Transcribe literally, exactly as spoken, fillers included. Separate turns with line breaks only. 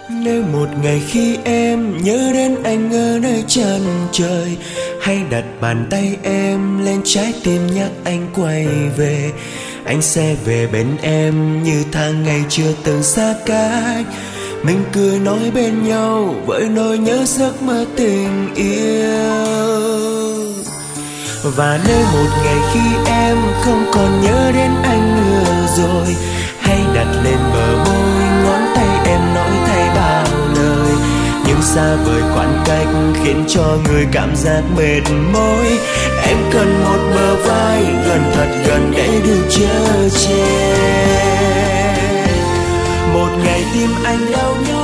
Nếu một ngày khi em nhớ đến anh ở nơi chân trời, hãy đặt bàn tay em lên trái tim nhắc anh quay về. Anh sẽ về bên em như tháng ngày chưa từng xa cách. Mình cười nói bên nhau với nỗi nhớ giấc mơ tình yêu. Và nếu một ngày khi em không còn nhớ đến anh nữa rồi, hãy đặt lên bờ môi ngón tay em nói thay bao lời. Nhưng xa vời khoảng cách khiến cho người cảm giác mệt mỏi. Em cần một bờ vai gần thật gần để được chở che. Một ngày tim anh đau nhói